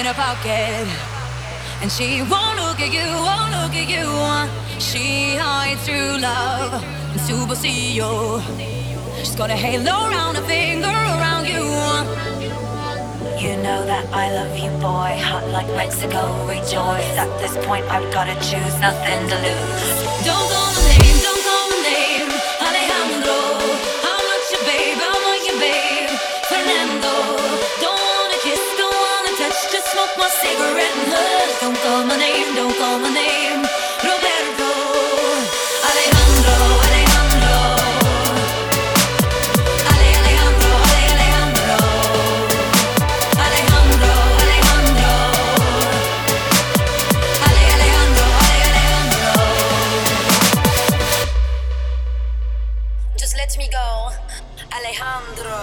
in her pocket. And she won't look at you, won't look at you. She hides true love and superstition. She's got a halo around her finger around you. You know that I love you, boy. Hot like Mexico, rejoice. At this point, I've gotta choose, nothing to lose. Don't call my name, don't call my name. Alejandro, I'm not your babe, I'm not your babe. Fernando, don't wanna kiss, don't wanna touch, just smoke my cigarette and hush. Don't call my name, don't call my name. Roberto, Alejandro, Alejandro. Alejandro, Alejandro. Alejandro, Alejandro. Alejandro, Alejandro. Just let me go, Alejandro.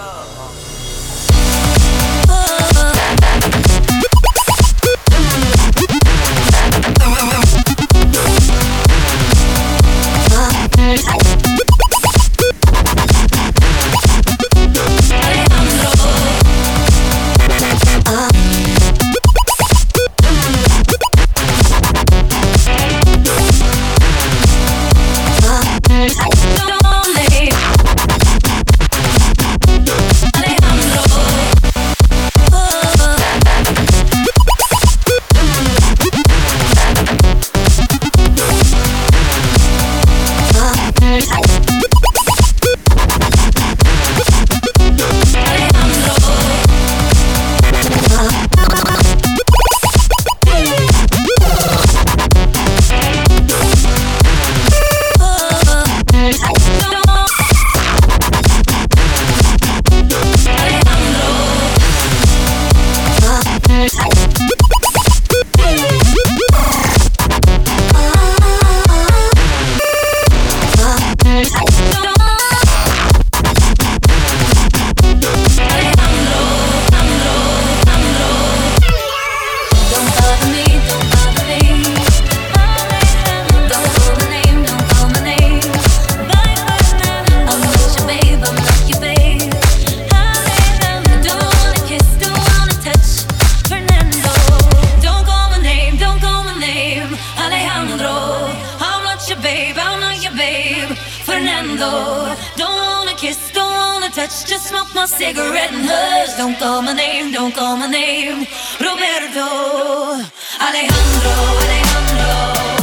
Fernando, don't wanna kiss, don't wanna touch, just smoke my cigarette and hush. Don't call my name, don't call my name. Roberto, Alejandro, Alejandro.